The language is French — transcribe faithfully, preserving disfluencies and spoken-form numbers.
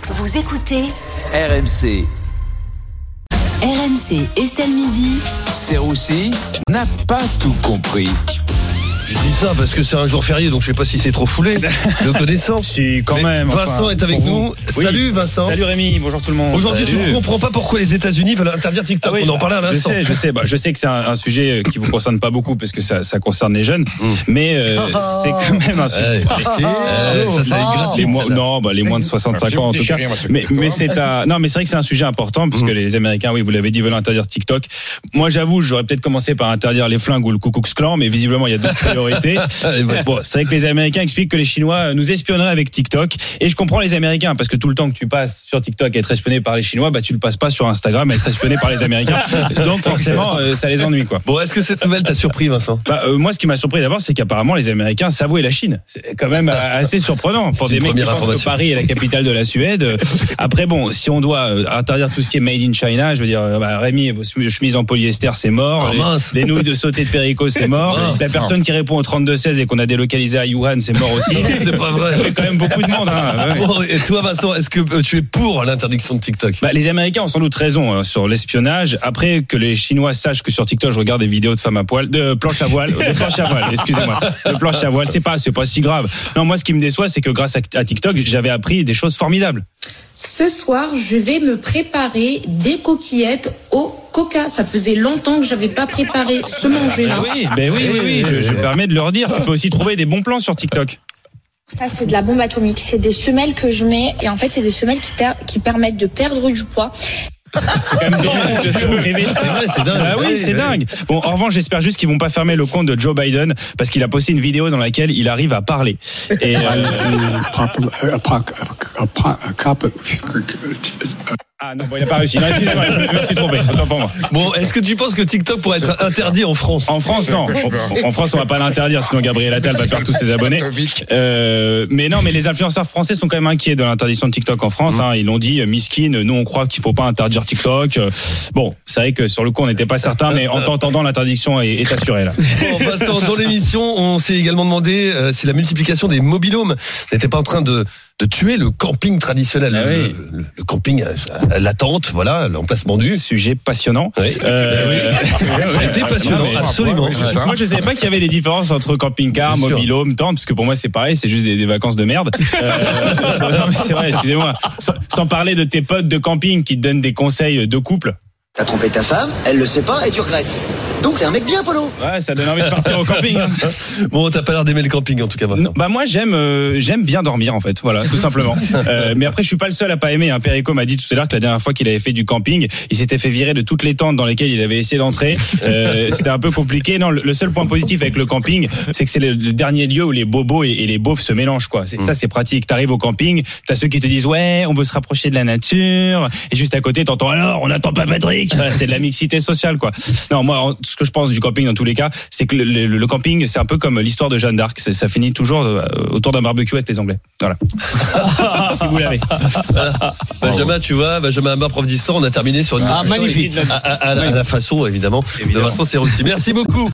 Vous écoutez R M C. R M C Estelle Midi. Serroussi n'a pas tout compris. Je dis ça parce que c'est un jour férié, donc je sais pas si c'est trop foulé. Le connaissant. Si, quand Mais même. Vincent enfin, est avec nous. Oui. Salut Vincent. Salut Rémi, bonjour tout le monde. Aujourd'hui, Salut. tu ne comprends pas pourquoi les États-Unis veulent interdire TikTok. Ah oui, On en parlait à l'instant. Je sais, je sais. Bah, je sais que c'est un, un sujet qui vous concerne pas beaucoup parce que ça, ça concerne les jeunes, mmh. mais euh, oh. c'est quand même un sujet. Ouais, c'est, euh, ça, ça oh. gratuit, les moins, non, bah, les moins de soixante-cinq ans en tout cas. Mais, mais c'est à, non, mais c'est vrai que c'est un sujet important puisque mmh. les Américains, oui, vous l'avez dit, veulent interdire TikTok. Moi, j'avoue, j'aurais peut-être commencé par interdire les flingues ou le Ku Klux Klan, mais visiblement, il y a d'autres priorités. Bon, c'est vrai que les Américains expliquent que les Chinois nous espionneraient avec TikTok. Et je comprends les Américains, parce que tout le temps que tu passes sur TikTok à être espionné par les Chinois, bah tu le passes pas sur Instagram à être espionné par les Américains. Donc forcément, euh, ça les ennuie, quoi. Bon, est-ce que cette nouvelle t'a surpris, Vincent ? Bah, euh, moi, ce qui m'a surpris d'abord, c'est qu'apparemment les Américains s'avouaient la Chine. C'est quand même assez surprenant pour des mecs qui pensent que Paris est la capitale de la Suède. Après, bon, si on doit interdire tout ce qui est made in China, je veux dire, bah, Rémi, vos chemises en polyester, c'est mort. Oh, les, les nouilles de sauté de Perico, c'est mort. Oh, la personne qui répond au trente-deux seize et qu'on a délocalisé à Wuhan, c'est mort aussi. C'est pas vrai. Il y a quand même beaucoup de monde. Hein. Ouais. Bon, et toi, Vincent, est-ce que tu es pour l'interdiction de TikTok ? Bah, les Américains ont sans doute raison hein, sur l'espionnage. Après que les Chinois sachent que sur TikTok, je regarde des vidéos de femmes à poil, de planches à voile, de planches à voile. Excusez-moi, de planches à voile. C'est pas, c'est pas si grave. Non, moi, ce qui me déçoit, c'est que grâce à TikTok, j'avais appris des choses formidables. Ce soir, je vais me préparer des coquillettes au coca. Ça faisait longtemps que j'avais pas préparé ce manger-là. Ben oui, ben oui, oui, oui. Je, je me permets de leur dire. Tu peux aussi trouver des bons plans sur TikTok. Ça, c'est de la bombe atomique. C'est des semelles que je mets. Et en fait, c'est des semelles qui, per- qui permettent de perdre du poids. C'est quand même dingue. C'est vrai, c'est dingue. Bah oui, c'est dingue. Bon, en revanche, j'espère juste qu'ils vont pas fermer le compte de Joe Biden parce qu'il a posté une vidéo dans laquelle il arrive à parler. Et euh... Ah non, bon, il a pas réussi. Non, excusez-moi, je me suis trompé. Autant pour moi. Bon, est-ce que tu penses que TikTok pourrait être interdit en France ? En France, non. En France, on va pas l'interdire, sinon Gabriel Attal va perdre tous ses abonnés. Euh, mais non, mais les influenceurs français sont quand même inquiets de l'interdiction de TikTok en France. Hein. Ils l'ont dit, miskin, nous on croit qu'il faut pas interdire TikTok. Bon, c'est vrai que sur le coup, on n'était pas certain, mais en t'entendant, l'interdiction est, est assurée là. Bon, Vincent, dans l'émission, on s'est également demandé euh, si la multiplication des mobilhomes n'était pas en train de de tuer le camping traditionnel, ah le, oui. le, le camping à la tente, voilà, l'emplacement du sujet passionnant. Oui. Euh, ça a été passionnant, non, absolument. Ouais, moi, je savais pas qu'il y avait des différences entre camping-car, mobil-home, tente, parce que pour moi, c'est pareil, c'est juste des, des vacances de merde. Euh, non, mais c'est vrai, excusez-moi. Sans, sans parler de tes potes de camping qui te donnent des conseils de couple. T'as trompé ta femme, elle le sait pas et tu regrettes. Donc t'es un mec bien, Polo. Ouais, ça donne envie de partir au camping. Hein. Bon, t'as pas l'air d'aimer le camping en tout cas maintenant. Non, bah moi j'aime euh, j'aime bien dormir en fait, voilà, tout simplement. euh, mais après je suis pas le seul à pas aimer. Hein. Perico m'a dit tout à l'heure que la dernière fois qu'il avait fait du camping, il s'était fait virer de toutes les tentes dans lesquelles il avait essayé d'entrer. Euh, c'était un peu compliqué. Non, le, le seul point positif avec le camping, c'est que c'est le, le dernier lieu où les bobos et, et les beaufs se mélangent quoi. C'est, mm. Ça c'est pratique. T'arrives au camping, t'as ceux qui te disent ouais, on veut se rapprocher de la nature, et juste à côté t'entends alors on n'attend pas Patrick. C'est de la mixité sociale quoi. Non, moi ce que je pense du camping dans tous les cas, c'est que le, le, le camping, c'est un peu comme l'histoire de Jeanne d'Arc. C'est, ça finit toujours euh, autour d'un barbecue avec les Anglais. Voilà. Si vous l'avez. Voilà. Benjamin, tu vois, Benjamin Hamar, prof d'histoire, on a terminé sur une ah, magnifique. À, à, à, à la façon, évidemment, évidemment. de Vincent Serroussi. Merci beaucoup.